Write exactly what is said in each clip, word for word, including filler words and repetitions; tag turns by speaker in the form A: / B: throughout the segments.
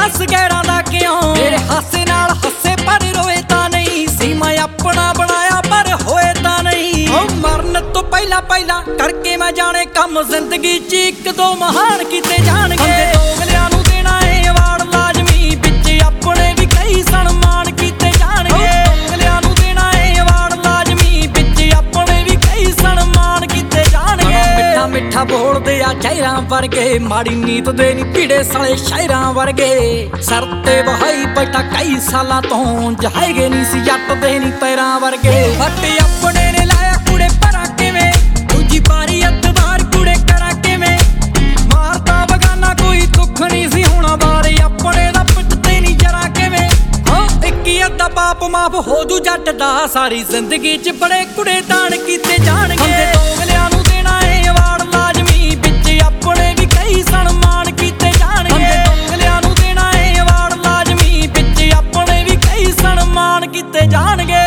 A: हस गैरां दा क्यों मेरे हासे नाल हसे पर रोए तां नहीं सी मैं अपना बनाया पर होए तां नहीं ओ मरन तो पहला पहला करके मैं जाने कम जिंदगी च इक दो महान कीते जाणगे दोगलियां नूं देना है अवार्ड लाजमी विच अपने भी कई सन्मान कीते जाणगे दोगलियां नूं देना है अवार्ड लाजमी विच अपने भी कई सन्मान कीते जाणगे मिठा मिठा बोलदे आ चेहरा वर्गे माड़ी नीत दे नी पीड़े साले शायरां वर्गे सर ते बहाई बैठा कई सालां तो जहाएगे नी सी जट दे नी पैरां वर्गे फट अपने ने लाया कुड़े परा किवें दूजी पारी अतवार कुड़े करा किवें मारता बगाना कोई दुख नहीं सी होना बारे अपने दा पिटते नी जरा किवें हाँ इक्की अद्धा पाप माफ हो जू जट दा सारी जिंदगी च बड़े कुड़े दान कीते जाणगे दोगलियां नूं देना है अवार्ड लाजमी विच अपने भी कई सन्मान कीते जाणगे दोगलियां नूं देना है अवार्ड लाजमी विच अपने भी कई सन्मान कीते जाणगे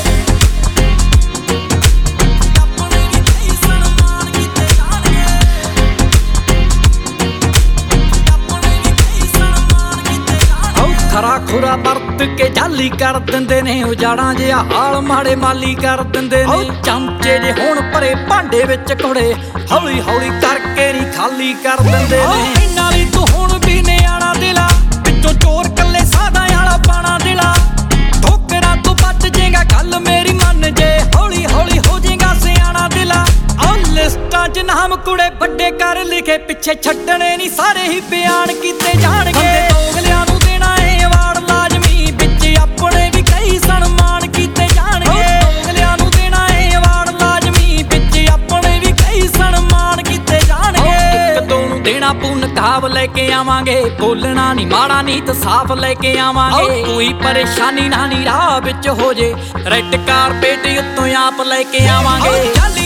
A: खरा खुरा बरत के जाली कर दिंदे ने उजाड़ा जिहा हाल माड़े माली कर दिंदे ने चमचे जे हुण भरे भांडे विच घोड़े हौली हौली करके नी खाली कर दिंदे ने इन्ना वी तू हुण भी निआणा दिला विचों चोर कल्ले सादा आला पाना दिला ठोकरां तों बच जेगा गल मेरी मन जे हौली हौली हो जेगा सियाणा दिला ओ लिस्टां च नाम कुड़े बड़े कर लिखे पिछे छड्डणे नी सारे ही बयान कीते जाणगे दोगलियां नूं देना है अवार्ड लाजमी विच अपने भी कई सन्मान कीते जाणगे दोगलियां नूं देना है अवार्ड लाजमी विच अपने भी कई सन्मान कीते जाणगे इक दो नूं देना पूर्ण काब लेके आवांगे बोलना नी माड़ा नीत साफ लेके आवांगे कोई परेशानी ना नी राह विच हो जे रैड कारपेट उत्तों आप लेके आवांगे।